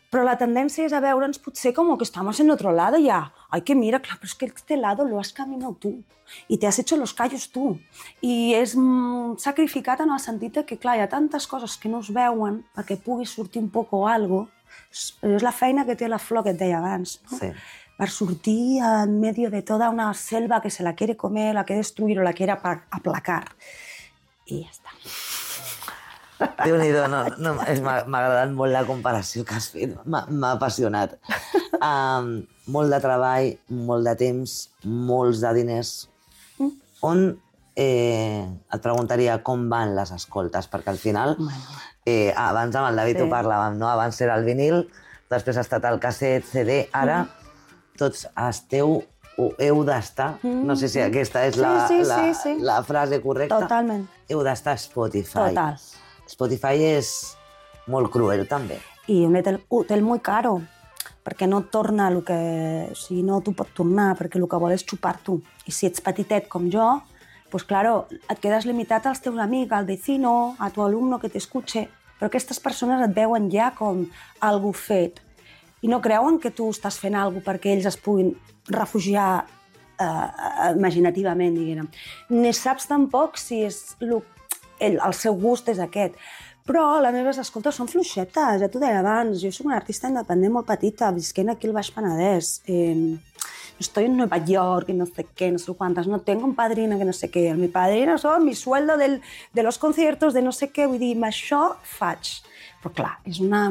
Pero la tendencia es a veure'ns potser como que estamos en otro lado ya. Ay, que mira, claro, pero es que este lado lo has caminado tú y te has hecho los callos tu. I és sacrificat en el sentit que, clar, hi ha tantes coses que no es veuen perquè pugui sortir un poc o algo. És la feina que té la flor que et deia abans, no? Sí. Per sortir en medio de toda una selva que se la quiere comer, la quiere destruir o la quiere aplacar. I ja està. Déu-n'hi-do, m'ha agradat molt la comparació que has fet, m'ha apassionat. Molt de treball, molt de temps, molts de diners. On et preguntaria com van les escoltes, perquè al final, abans amb el David ho parlàvem, no? Abans era el vinil, després ha estat el casset, CD, ara tots esteu o heu d'estar, no sé si aquesta és la frase correcta. Totalment. Heu d'estar a Spotify. Total. Spotify és molt cruel, també. I un hotel molt caro, perquè no torna el que... O sigui, no t'ho pot tornar, perquè el que vol és xupar tu. I si ets petitet com jo, pues claro, et quedes limitat als teus amics, al vecino, a tu alumno que t'escuche, però aquestes persones et veuen ja com algú fet. I no creuen que tu estàs fent alguna cosa perquè ells es puguin refugiar imaginativament, diguem. Ni saps tampoc si és el seu gust és aquest. Però les meves escoltes són fluixetes, ja t'ho deia abans. Jo soc una artista independent molt petita, visquent aquí al Baix Penedès. Estoy en Nueva York y no sé qué, no sé cuántas. No tengo un padrino que no sé qué. Mi padrino son mi sueldo de los conciertos, de no sé què. Vull dir, això faig. Però clar, és una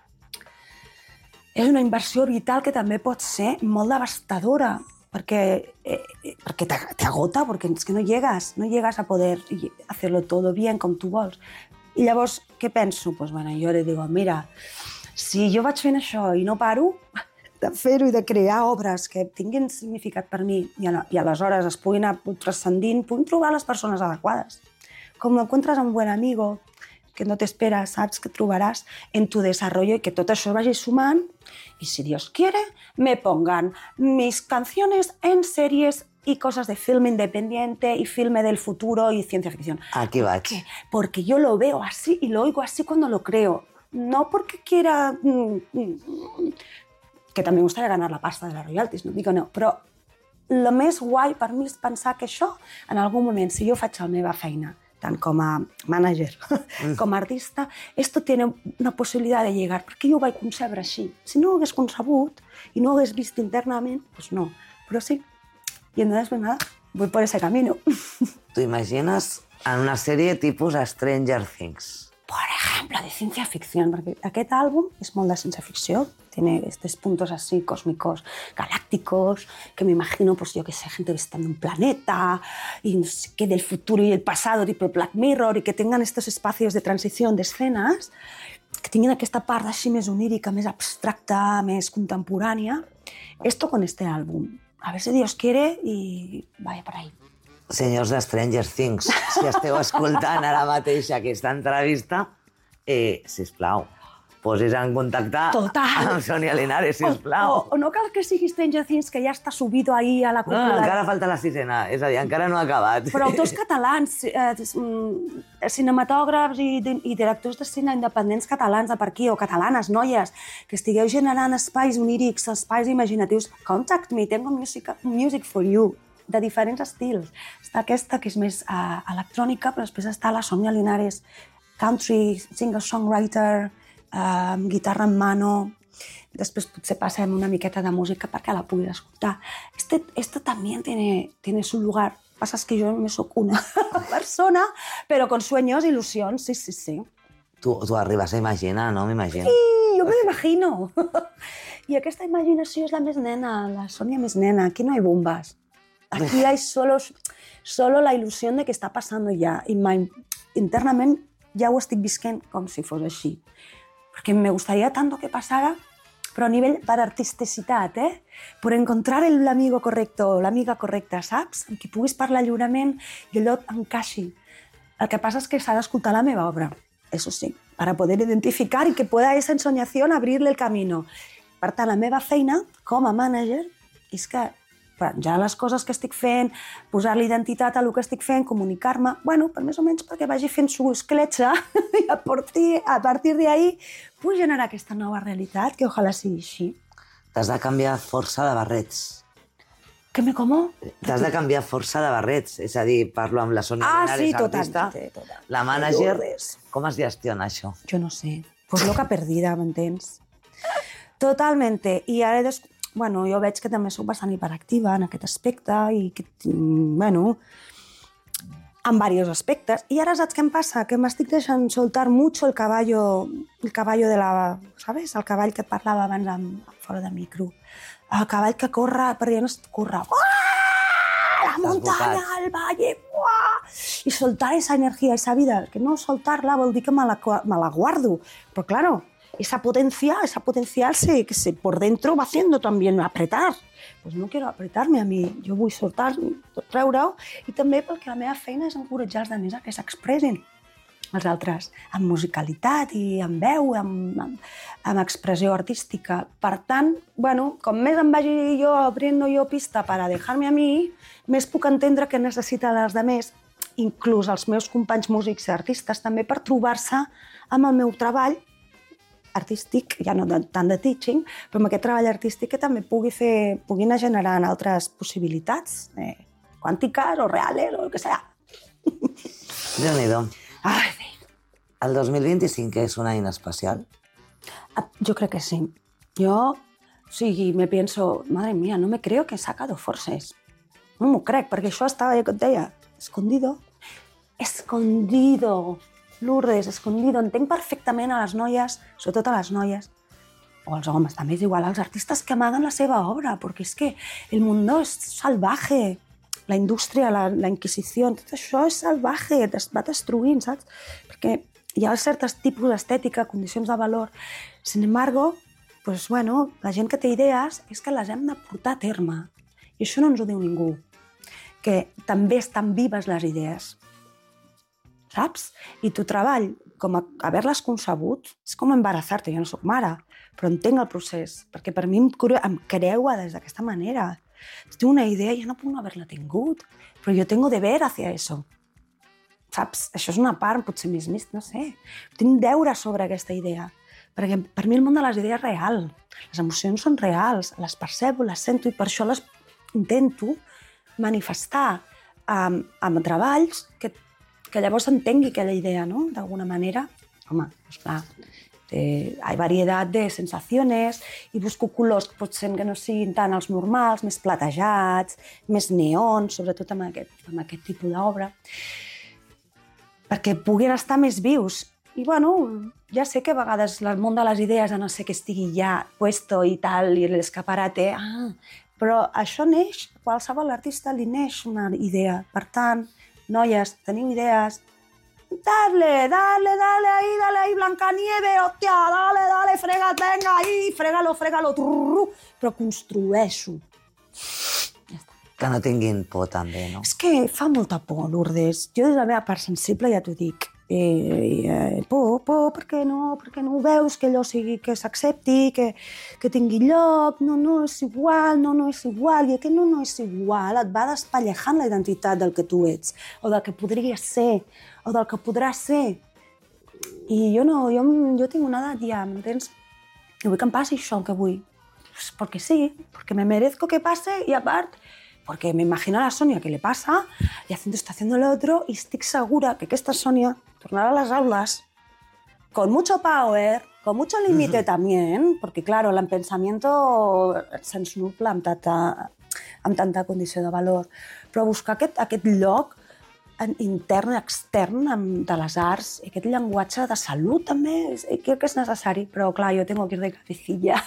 inversió vital que també pot ser molt devastadora, porque te agota, porque es que no llegas a poder hacerlo todo bien com tu vols. I llavors, què penso? Pues, bueno, jo li digo, mira, si jo vaig fent això i no paro de fer-ho i de crear obres que tinguin significat per mi i aleshores es puguin anar transcendint, puguin trobar les persones adequades. Com encuentras a un buen amigo que no t'espera, saps que trobaràs en tu desarrollo y que tot això vagi sumant y si Dios quiere me pongan mis canciones en series y cosas de filme independiente y filme del futuro y ciencia ficción. Aquí va. Porque yo lo veo así y lo oigo así cuando lo creo. No porque quiera... que també m'gustaría ganar la pasta de les royalties, no dic no, però el més guai per mi és pensar que això, en algun moment, si jo faig la meva feina, tant com a manager, com a artista, esto tiene una possibilitat de llegar, perquè jo ho vaig concebre així. Si no ho hagués concebut i no ho hagués vist internament, pues no. Però sí, y entonces, pues nada, voy por ese camino. ¿Tú imaginas en una serie tipus Stranger Things? Por ejemplo, de ciencia ficción, perquè aquest àlbum és molt de ciència ficció, tiene estos puntos así cósmicos, galácticos, que me imagino, pues yo que sé, gente visitando un planeta, y no sé qué, del futuro y el pasado, tipo Black Mirror, y que tengan estos espacios de transición de escenas, que tinguin aquesta part així més onírica, més abstracta, més contemporània. Esto con este álbum. A ver si Dios quiere y vaya por ahí. Senyors de Stranger Things, si esteu escoltant ara mateix aquesta entrevista, sisplau, posis en contacte amb Sonia Linares, sisplau. O no cal que sigui Stranger Things, que ja està subido ahí a la cúpula. No, encara falta la sisena, és a dir, encara no ha acabat. Però autors catalans, cinematògrafs i directors de cine independents catalans de per aquí, o catalanes, noies, que estigueu generant espais onírics, espais imaginatius, contact me, tengo music for you, de diferents estils. Està aquesta, que és més electrònica, però després està la Sonia Linares, country, singer-songwriter, guitarra en mano. Després potser passem una miqueta de música perquè la puguis escoltar. Esto también tiene su lugar. Pasa es que yo me soc una persona, pero con sueños, ilusions, sí. Tu arribes a imaginar, no? M'imagino. Sí, jo me l'imagino. I aquesta imaginació és la més nena, la Sonia més nena. Aquí no hay bombas. Aquí hay solo la ilusión de que está pasando ya. Y internament ja ho estic visquent com si fos així. Perquè me gustaría tanto que pasara, però a nivell per artisticitat, per encontrar l'amigo correcto, l'amiga correcta, saps? Amb qui puguis parlar lliurement i allò encaixi. El que passa és que s'ha d'escoltar la meva obra, eso sí, para poder identificar y que pueda esa ensoñación abrirle el camino. Per tant, la meva feina com a manager és que penjar les coses que estic fent, posar-li identitat a el que estic fent, comunicar-me, per més o menys perquè vagi fent su escletxa i a partir d'ahí puc generar aquesta nova realitat, que ojalà sigui així. T'has de canviar força de barrets. Que me como? T'has de canviar força de barrets, és a dir, parlo amb la Sonia Linares, artista, la mànager. Com es gestiona això? Jo no sé, pues loca perdida, m'entens? Totalmente, i ara jo veig que també soc bastant hiperactiva en aquest aspecte i que, en diversos aspectes. I ara saps què em passa? Que m'estic deixant soltar mucho el caballo de la... ¿Sabes? El cavall que et parlava abans fora de micro. El cavall que corre, però ja no corre. La muntanya, el valle, i soltar esa energia, esa vida. Que no soltar-la vol dir que me la guardo. Però, claro, esa potenciarse que por dentro va haciendo también apretar. Pues no quiero apretarme a mi, jo vull soltar, treure-ho, i també perquè la meva feina és encoratjar els altres a que s'expressin els altres, amb musicalitat i amb veu, amb expressió artística. Per tant, com més em vagi jo abriendo pista per a dejar-me a mi, més puc entendre què necessiten els altres, inclús els meus companys músics i artistes, també per trobar-se amb el meu treball artístic, ja no tant de teaching, però amb aquest treball artístic que també pugui anar generant altres possibilitats, quàntiques o reales o el que sigui. Déu-n'hi-do. El 2025 és un any especial? Jo crec que sí. Me pienso, madre mía, no me creo que he sacado forces. No m'ho crec, perquè això estava, ja que et deia, escondido. Lourdes, escondido. Entenc perfectament a les noies, sobretot a les noies, o als homes, també és igual, als artistes que amaguen la seva obra, perquè és que el mundo és salvaje, la indústria, la inquisició, tot això és salvaje, es va destruint, saps? Perquè hi ha certs tipus d'estètica, condicions de valor. Sin embargo, la gent que té idees és que les hem de portar a terme. I això no ens ho diu ningú, que també estan vives les idees. Saps? I tu treball, com haver-les concebut, és com embarassar-te, jo no soc mare, però entenc el procés, perquè per mi em creua des d'aquesta manera. Tinc una idea i jo no puc no haver-la tingut, però jo tengo deber hacia eso. Saps? Això és una part, potser més, no sé. Tinc deure sobre aquesta idea, perquè per mi el món de les idees és real. Les emocions són reals, les percebo, les sento, i per això les intento manifestar amb treballs que llavors entengui aquella idea, ¿no? D'alguna manera. Home, esclar, hay variedad de sensaciones i busco colors que potser que no siguin tant els normals, més platejats, més neons, sobretot amb aquest tipus d'obra, perquè puguin estar més vius. I ja sé que a vegades el món de les idees, a no ser que estigui ja puesto i tal, i l'escaparate, però això neix, qualsevol artista li neix una idea. Per tant, noies, teniu idees, dale ahí, Blancanieve, hòstia, dale, frega't, venga, ahí, fregalo, però construeixo. Que no tinguin por, també, no? És que fa molta por, Lourdes. Jo des de la meva part sensible ja t'ho dic. Por, per què no ho veus, que allò sigui, que s'accepti, que tingui lloc, no és igual, i que no és igual, et va despallejant la identitat del que tu ets, o del que podries ser, o del que podràs ser. I jo tinc una edat ja, m'entens? I vull que em passi això, el que vull. Pues porque sí, porque me merezco que pase, y aparte, porque me imagino a la Sonia que le pasa, y está haciendo lo otro, y estic segura que esta Sonia tornará a las aulas con mucho power, con mucho límite también, porque claro, el pensamiento se'ns nubla amb tanta condició de valor, però buscar aquest lloc intern i extern de les arts, i aquest llenguatge de salut també, crec que és necessari, però clar, jo tengo que ir de cabecilla.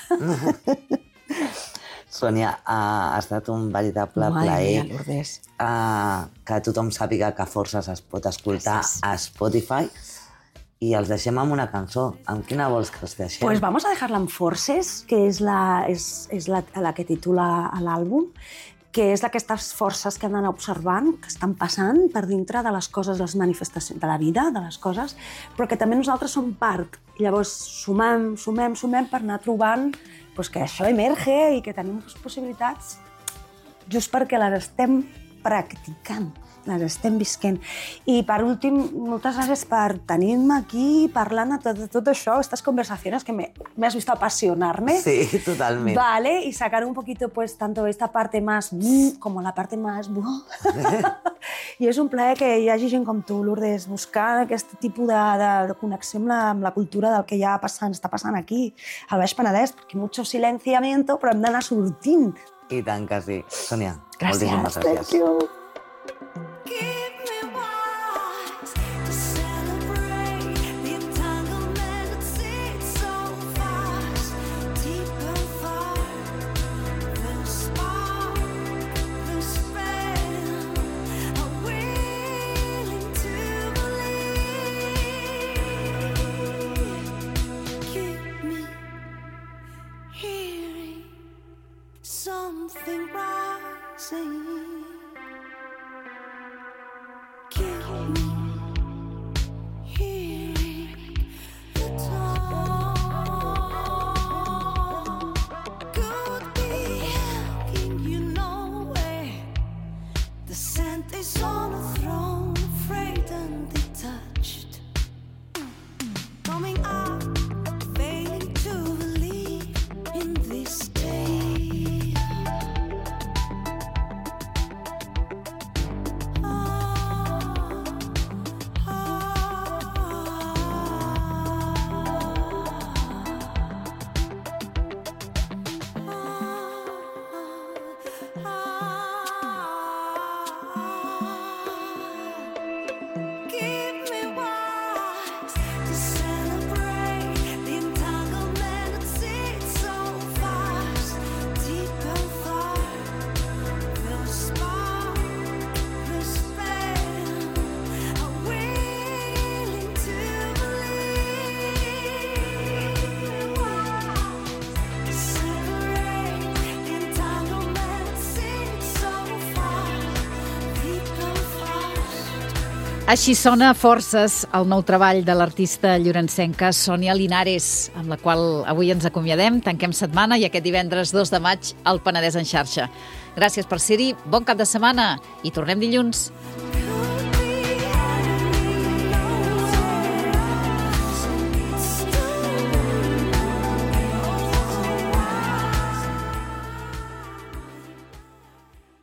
Sònia, ha estat un veritable plaer que tothom sàpiga que Forces es pot escoltar a Spotify, i els deixem amb una cançó. Amb quina vols que els deixem? Pues vamos a dejarla en Forces, que és la que titula l'àlbum, que és d'aquestes forces que han d'anar observant, que estan passant per dintre de les coses, les manifestacions de la vida, de les coses, però que també nosaltres som part. I llavors sumem per anar trobant que això emerge i que tenim possibilitats just perquè les estem practicant, les estem visquent. I per últim, moltes gràcies per tenir-me aquí parlant de tot això, estas conversaciones que me has visto apasionarme. Sí, totalmente. Vale, y sacar un poquito, pues, tanto esta parte más como la parte más... I és un plaer que hi hagi gent com tu, Lourdes, buscant aquest tipus de connexió amb la cultura del que ja està passant aquí, al Baix Penedès, perquè mucho silenciamiento, però hem d'anar sortint. I tant que sí. Sònia, gràcies. Moltíssimes gràcies. Thank you. Something rising. Keep me hearing the tone. Could be hanging, you know where the scent is on a throne, afraid and detached. Coming up, failing to believe in this day. Així sona Forces, el nou treball de l'artista llorencenca Sònia Linares, amb la qual avui ens acomiadem, tanquem setmana i aquest divendres 2 de maig al Penedès en xarxa. Gràcies per ser-hi, bon cap de setmana i tornem dilluns.